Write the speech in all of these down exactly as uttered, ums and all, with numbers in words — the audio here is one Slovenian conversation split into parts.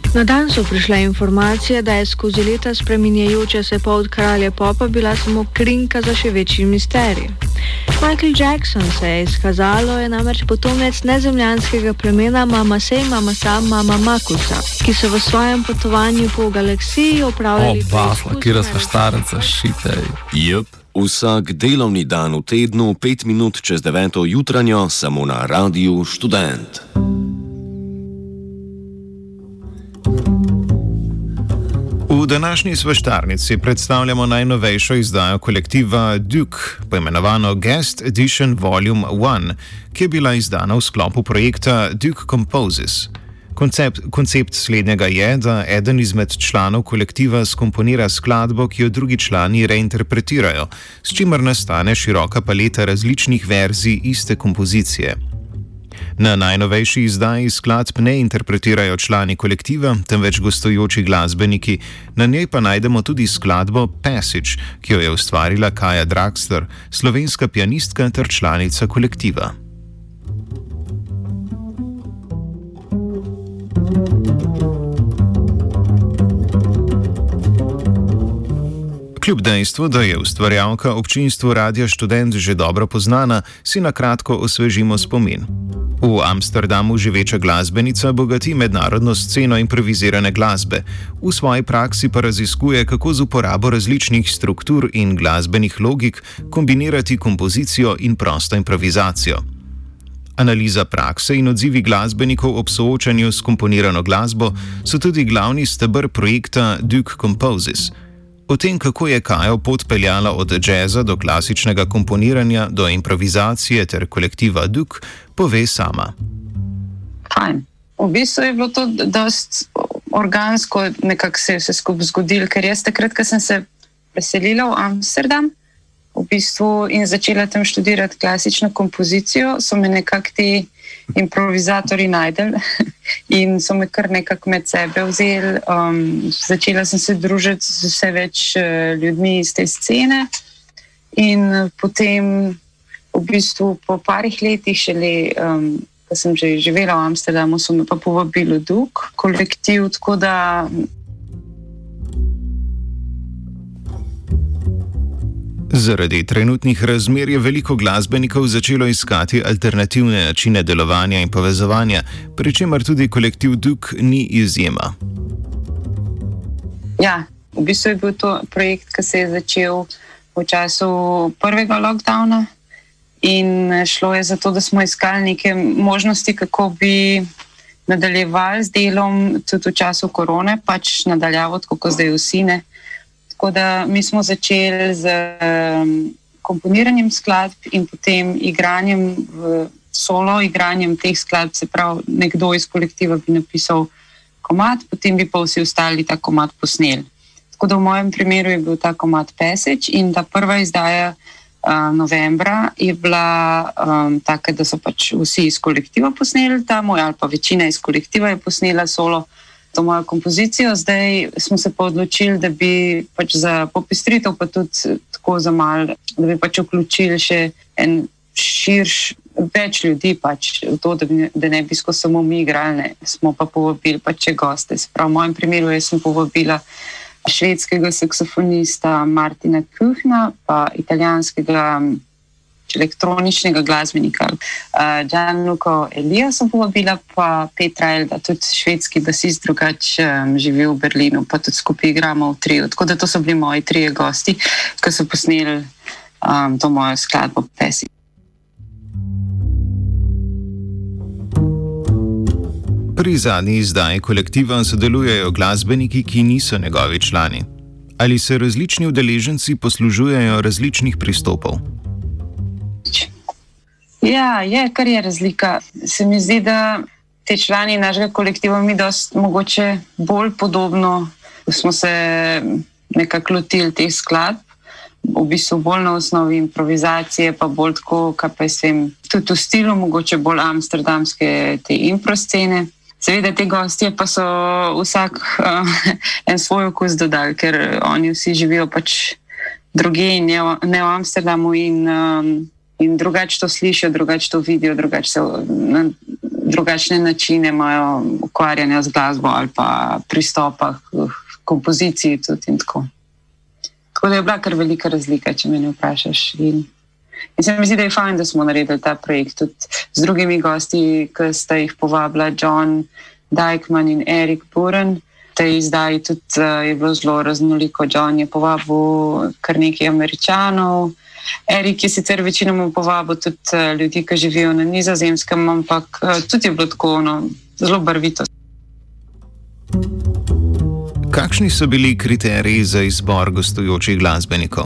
Na dan so prišle informacije, da je skozi leta spreminjajoča se pot kralja popa bila samo krinka za še večji misterij. Michael Jackson, se je izkazalo, je namreč potomec nezemljanskega plemena Mamase Mamasa Mama Makusa, ki so v svojem potovanju po galaksiji opravljali preizkus. O, basla, kira sva štarenca, šitej. Jep, vsak delovni dan v tednu, pet minut čez deveto jutranjo, samo na Radiu Študent. V današnji svaštarnici predstavljamo najnovejšo izdajo kolektiva Duke, poimenovano Guest Edition Volume ena, ki je bila izdana v sklopu projekta Duke Composes. Koncept, koncept slednjega je, da eden izmed članov kolektiva skomponira skladbo, ki jo drugi člani reinterpretirajo, s čimer nastane široka paleta različnih verzij iste kompozicije. Na najnovejši izdaji skladb ne interpretirajo člani kolektiva, temveč gostujoči glasbeniki, na njej pa najdemo tudi skladbo Passage, ki jo je ustvarila Kaja Draxler, slovenska pianistka ter članica kolektiva. Kljub dejstvu, da je ustvarjalka občinstvu Radia Študent že dobro poznana, si na kratko osvežimo spomin. V Amsterdamu živeča glasbenica bogati mednarodno sceno improvizirane glasbe, v svoji praksi pa raziskuje, kako z uporabo različnih struktur in glasbenih logik kombinirati kompozicijo in prosto improvizacijo. Analiza prakse in odzivi glasbenikov ob soočanju s komponirano glasbo so tudi glavni steber projekta Duke Composes. O tem, kako je Kajo pot peljala od džeza do klasičnega komponiranja, do improvizacije ter kolektiva Duke, pove sama. Fajn. V bistvu je bilo to dost organsko, nekako se je vse skupaj zgodilo, ker jaz takrat, ko sem se preselila v Amsterdam v bistvu in začela tam študirati klasično kompozicijo, so me nekako ti improvizatori najdel in so me kar nekako med sebe vzeli. Um, začela sem se družiti z vse več uh, ljudmi iz te scene in potem v bistvu po parih letih šele, um, ko sem že živela v Amsterdamu, so me pa povabili v Duke kolektiv, tako da Zaradi trenutnih razmer je veliko glasbenikov začelo iskati alternativne načine delovanja in povezovanja, pri čemer tudi kolektiv Duke ni izjema. Ja, v bistvu je bil to projekt, ki se je začel v času prvega lockdowna in šlo je za to, da smo iskali neke možnosti, kako bi nadaljevali z delom tudi v času korone, pač nadaljavo, tako zdaj vsi ne. Tako da mi smo začeli z um, komponiranjem skladb in potem igranjem, v solo igranjem teh skladb, se pravi, nekdo iz kolektiva bi napisal komad, potem bi pa vsi ostali ta komad posneli. Tako da v mojem primeru je bil ta komad Passage in ta prva izdaja uh, novembra je bila um, taka, da so pač vsi iz kolektiva posneli ta moj, ali pa večina iz kolektiva je posnela solo to mojo kompozicijo. Zdaj smo se pa odločili, da bi pač za popestritev, pa tudi tako za malo, da bi pač vključili še en širš, več ljudi pač v to, da, bi, da ne bi skozi samo mi igrali, ne. Smo pa povabili pač še goste. Sprav, v mojem primeru jaz sem povabila švedskega saksofonista Martina Kuhna, pa italijanskega elektroničnega glasbenika uh, Gianluco Elia sem povabila, pa Petra Elda, tudi švedski basist, drugač um, živi v Berlinu, pa tudi skupaj igramo v trio. Tako da to so bili moji trije gosti, ki so posneli um, to mojo skladbo Passage. Pri zadnji izdaji kolektiva sodelujejo glasbeniki, ki niso njegovi člani. Ali se različni udeleženci poslužujejo različnih pristopov? Ja, je, kar je razlika. Se mi zdi, da te člani našega kolektiva mi dost mogoče bolj podobno smo se nekako lotili teh skladb, v bistvu bolj na osnovi improvizacije, pa bolj tako, kaj pa jaz vem, tudi v stilu mogoče bolj amsterdamske te impro scene. Seveda te gostje pa so vsak uh, en svoj okus dodali, ker oni vsi živijo pač drugje in ne, ne v Amsterdamu in um, In drugače to slišijo, drugače to vidijo, drugače se drugačne načine imajo ukvarjanja z glasbo ali pa pristopa k kompoziciji tudi in tako. Tako da je bila kar velika razlika, če me ne vprašaš. In, in se mi zdi, da je fajn, da smo naredili ta projekt tudi z drugimi gosti, ki sta jih povabila John Dykman in Eric Buren. Tej izdaji tudi uh, je bilo zelo raznoliko. John je povabil kar nekaj Američanov. Erik je sicer večinoma povabil tudi uh, ljudi, ki živijo na Nizozemskem, ampak uh, tudi je bilo tako no, zelo barvito. Kakšni so bili kriteriji za izbor gostujočih glasbenikov?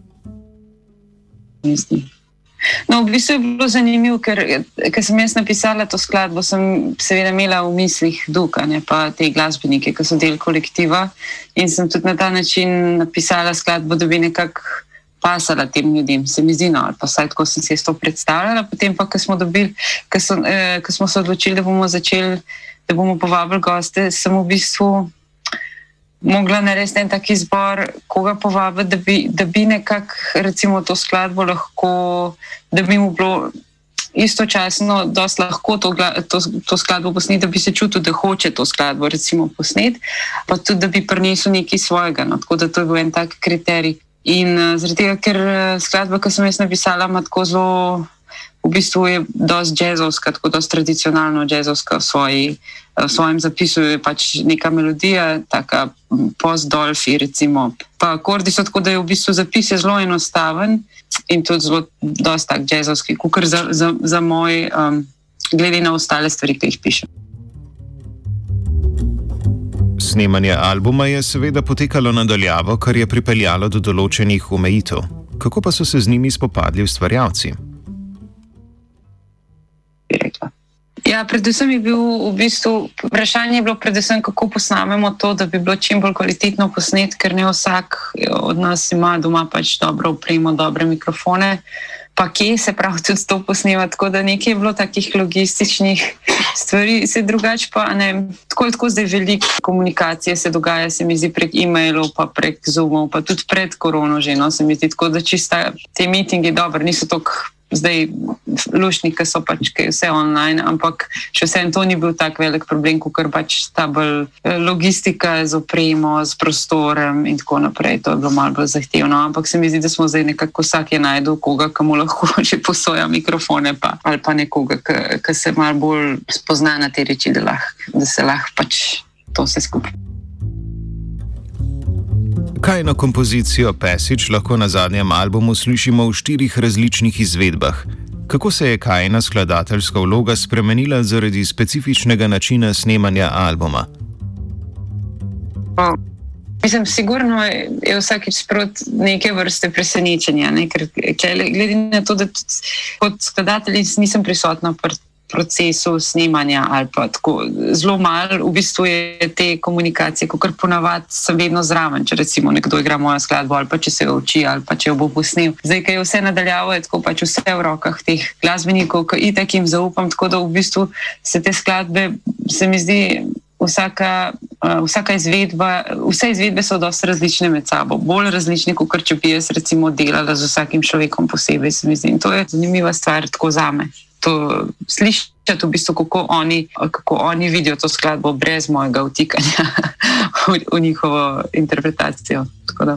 No, v bistvu je bilo zanimivo, ker, ker sem jaz napisala to skladbo, sem seveda imela v mislih Duka, ne pa te glasbenike, ki so del kolektiva, in sem tudi na ta način napisala skladbo, da bi nekako pasala tem ljudem, se mi zdi, no, ali pa vsaj tako sem se to predstavljala, potem pa, ko smo dobili, ko, so, eh, ko smo se odločili, da bomo začeli, da bomo povabili goste, sem v bistvu mogla narediti en tak izbor, koga povabiti, da bi, da bi nekako recimo to skladbo lahko, da bi mu bilo istočasno dosti lahko to, to, to skladbo posneti, da bi se čutil, da hoče to skladbo recimo posneti, pa tudi, da bi prinesel nekaj svojega, no, tako da to je bil en tak kriterij. In uh, zaradi tega, ker skladba, ki sem jaz napisala, ima tako zelo, v bistvu je dosti džezovska, tako dosti tradicionalno džezovska v, svoji, v svojem zapisu, je pač neka melodija, taka post-dolfi recimo. Pa akordi so tako, da je v bistvu zapis je zelo enostaven in tudi zelo dosti tak džezovski, kakor za, za, za moj, um, glede na ostale stvari, ki jih pišem. Snemanje albuma je seveda potekalo nadaljavo, kar je pripeljalo do določenih omejitev. Kako pa so se z njimi spopadli ustvarjalci? Ja, predvsem je bil v bistvu, vprašanje je bilo predvsem, kako posnamemo to, da bi bilo čim bolj kvalitetno posnet, ker ne vsak od nas ima doma pač dobro opremo, dobre mikrofone, pa kje se prav tudi to posnema, tako da nekaj je bilo takih logističnih stvari, se drugače pa ne, tako je tako zdaj veliko komunikacije se dogaja, se mi zdi prek e-mailov, pa prek Zoomov, pa tudi pred korono že, no, se mi zdi tako, da čista te meetingi dobro, niso toliko zdaj luštni, ki so pač ki vse online, ampak še vsem to ni bil tak velik problem, kot pač ta bolj logistika z opremo, z prostorem in tako naprej. To je bilo malo bolj zahtevno, ampak se mi zdi, da smo zdaj nekako vsak je najdel koga, ki mu lahko že posoja mikrofone pa, ali pa nekoga, ki se malo bolj spozna na te reči, da, lah, da se lahko pač to vse skupaj. Kaj na kompozicijo Passage lahko na zadnjem albumu slišimo v štirih različnih izvedbah? Kako se je Kajina skladateljska vloga spremenila zaradi specifičnega načina snemanja albuma? Oh. Mislim, sigurno je vsakič sprot neke vrste presenečenja, ne? Ker glede na to, da tudi kot skladatelj nisem prisotna pri procesu snemanja ali pa tako zelo malo, v bistvu je te komunikacije, kakor ponavadi sem vedno zraven, če recimo nekdo igra mojo skladbo ali pa če se jo uči ali pa če jo bo posnel. Zdaj, kaj je vse nadaljavo, je tako pač vse v rokah teh glasbenikov, ki itak jim zaupam, tako da v bistvu se te skladbe, se mi zdi, vsaka, uh, vsaka izvedba, vse izvedbe so dosti različne med sabo, bolj različne, kot če bi jaz recimo delala z vsakim človekom posebej, se mi zdi. In to je zanimiva stvar tako zame. To slišati v bistvu, kako oni, kako oni vidijo to skladbo brez mojega vtikanja v, v njihovo interpretacijo. Tako da.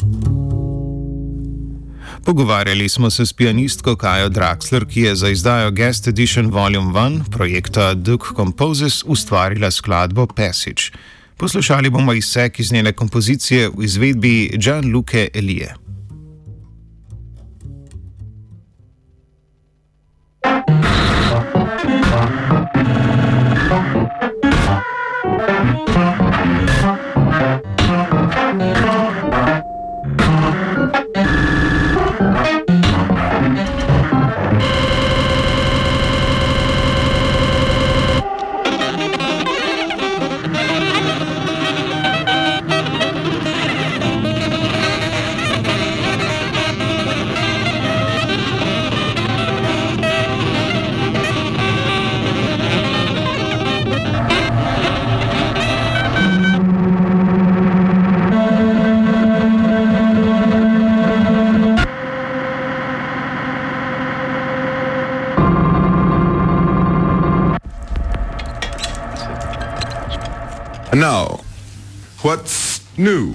Pogovarjali smo se s pianistko Kajo Draxler, ki je za izdajo Guest Edition Volume ena projekta Duke Composes ustvarila skladbo Passage. Poslušali bomo izsek iz njene kompozicije v izvedbi Gianluca Elie. now, what's new?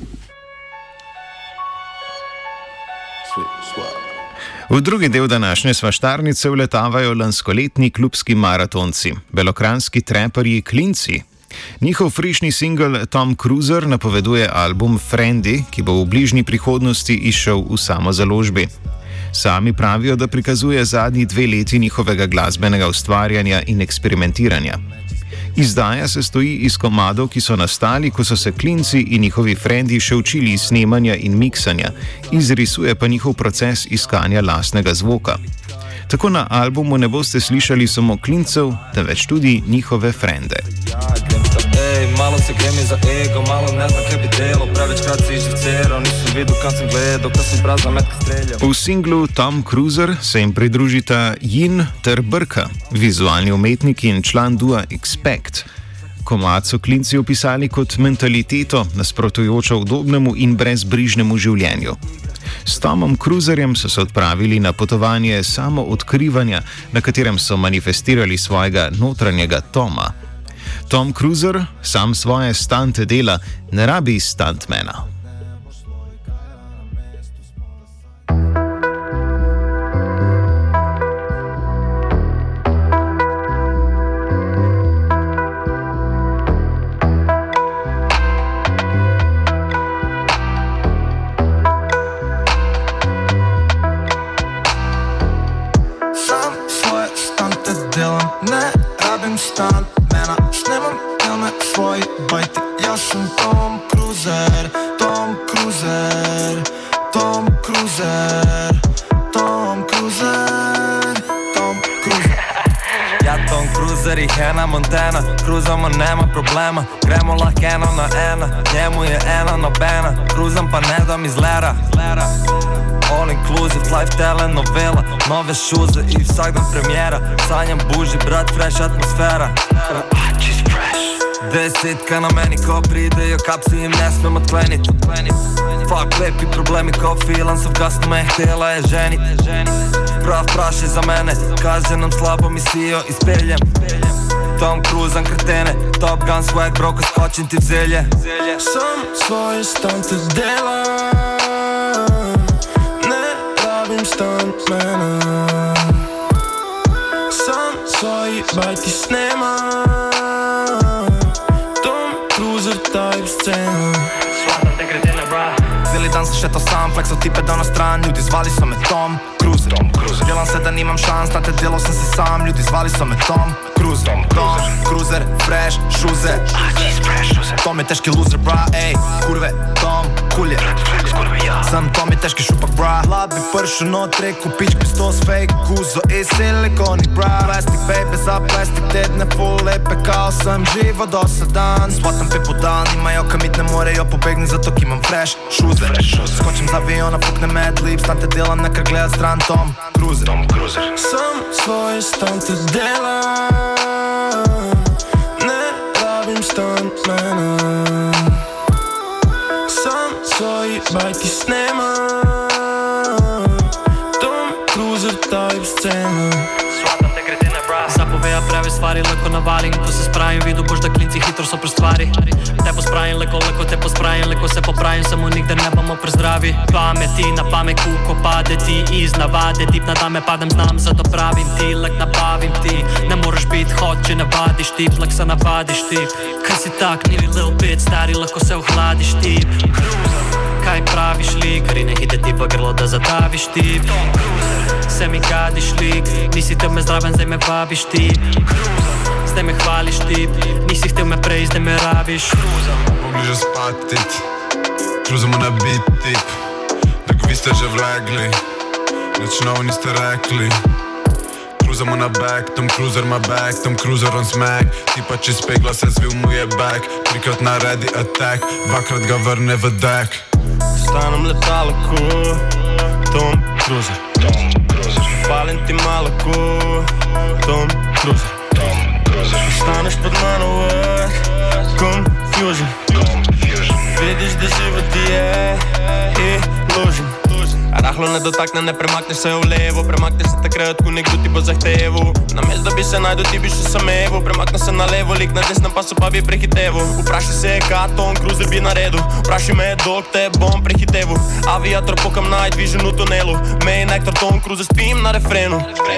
V drugi del današnje svaštarnice vletavajo lanskoletni klubski maratonci, belokranjski treperji Klinci. Njihov frišni singel Tom Cruiser napoveduje album Friendy, ki bo v bližnji prihodnosti izšel v samozaložbi. Sami pravijo, da prikazuje zadnji dve leti njihovega glasbenega ustvarjanja in eksperimentiranja. Izdaja se stoji iz komadov, ki so nastali, ko so se Klinci in njihovi frendi še učili snemanja in miksanja, izrisuje pa njihov proces iskanja lastnega zvoka. Tako na albumu ne boste slišali samo Klincev, temveč tudi njihove frende. Ej, malo se gremi za ego, malo ne znam kaj bi delo, prevečkrat si živceral, nisem videl, kam sem gledal, kad sem prazna metka streljal. V singlu Tom Cruiser se jim pridružita Yin ter Brka, vizualni umetnik in član dua Expect. Komad so Klinci opisali kot mentaliteto, nasprotujočo udobnemu in brezbrižnemu življenju. S Tomom Cruiserjem so se odpravili na potovanje samoodkrivanja, na katerem so manifestirali svojega notranjega Toma. Tom Cruiser sam svoje stante dela, ne rabi stuntmana. Sam svoje stante delam, ne rabim stuntmana. Snemam filme svoji bajti, ja sam Tom Cruiser, Tom Cruiser, Tom Cruiser, Tom Cruiser, Tom Cruiser. Ja Tom Cruiser i Hannah Montana, cruzamo nema problema, gremo lahko eno na ena, njemu je ena nobena, cruzam pa ne dam iz lera. All inclusive, life telenovela, nove šuze i vsak dan premijera, sanjam buži, brat, fresh atmosfera. Desetka na meni ko pridejo, kapsi im ne smem odklenit. Fuck lepi problemi ko filansov, gasno me htjela je ženit. Prav praši za mene, kaže nam slabo misijo ispeljem. Tom Cruise'am kretene, Top Gun swag bro, ko skočim ti v zelje. Sam svoje stante delam, ne rabim stuntmana. Sam svoji bajti snemam, Cruiser type scena. Svatam te kretene, bra. Cijeli dan sam šetao sam, flexao tipe da na stran, ljudi zvali su me Tom Cruiser. Djelam se da nimam šans, znate djelo sam se sam, ljudi zvali su me Tom Cruiser. Tom Cruiser, fresh, šuze, Tom je teški loser, bra, ej, kurve, Tom, kulje. Sam Tom je teški šupak, bra. Hlad bi pršu not, reku, pički stos fake, kuzo i silikonik, bra. Plastic baby za plastic tedne, full lepe kao sam živo dosadan. Svatam pipu dan, imaj oka mit ne morejo pobegni, zato imam fresh šuze. Skočim za aviona, fukne mad lip, stante delam, neka gledat stran Tom Cruiser. Sam svoje stante delam, ne rabim stuntmana. Sam svoji bajti snemam, Tom Cruiser type scena. Svatam te kretene, bra. Zapoveja prave stvari, lako navalim, ko se spravim, vidu boš da Klinci hitro so prestvari. Te pospravim, lako, lako te pospravim, lako se popravim, samo nikdar ne bomo prezdravi. Pameti na pamet kuko pade ti iz navade, tip na dame padem, znam, zato pravim ti, lak nabavim ti. Ne moraš bit hot, če ne vadiš tip, lak se navadiš tip. Kaj si tak, ni little bit stari, lako se ohladiš tip. Kaj praviš lik, rine hite ti pa grlo da zadaviš tip. Se mi gadiš lik, nisi te me zdraven, zdaj me vabiš tip. Zdaj me hvališ tip, nisi htio me prej, zdaj me rabiš. Pobliže spatit, cruzamo na beat tip, dok vi ste že vlegli, nič novo niste rekli. Cruzamo na back, Tom Cruiser my back, Tom Cruiser on smack. Tipa čez pegla se zvil mu je back, trikrat naredi attack, dvakrat ga vrne v deck. Stanem letalo ko Tom Cruiser, palim ti malo ko Tom Cruiser. Staneš pod mano work, confusion. Vidiš da život ti je ilusion. Rahlo ne dotakne, ne premakneš se v levo, premakneš se takrat, ko nekdo ti bo zahteval. Namesto da bi se najdel, ti bi še samevo, premakne se na levo, lik na desnem pasu pa bi prehitevo. Vprašaj se, kaj Tom Cruise bi naredil, vprašaj me, dok te bom prehiteval. Aviator pokam night vision v tunelu, main actor Tom Cruise, spim na refrenu.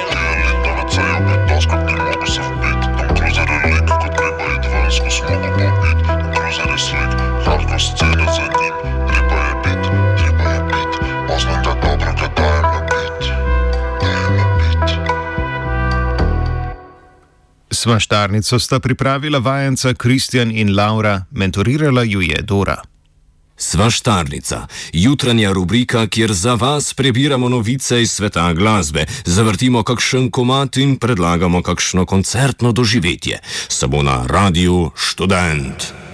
Svaštarnico sta pripravila vajenca Kristjan in Laura, mentorirala ju je Dora. Svaštarnica, jutranja rubrika, kjer za vas prebiramo novice iz sveta glasbe, zavrtimo kakšen komad in predlagamo kakšno koncertno doživetje. Samo na Radiu Študent.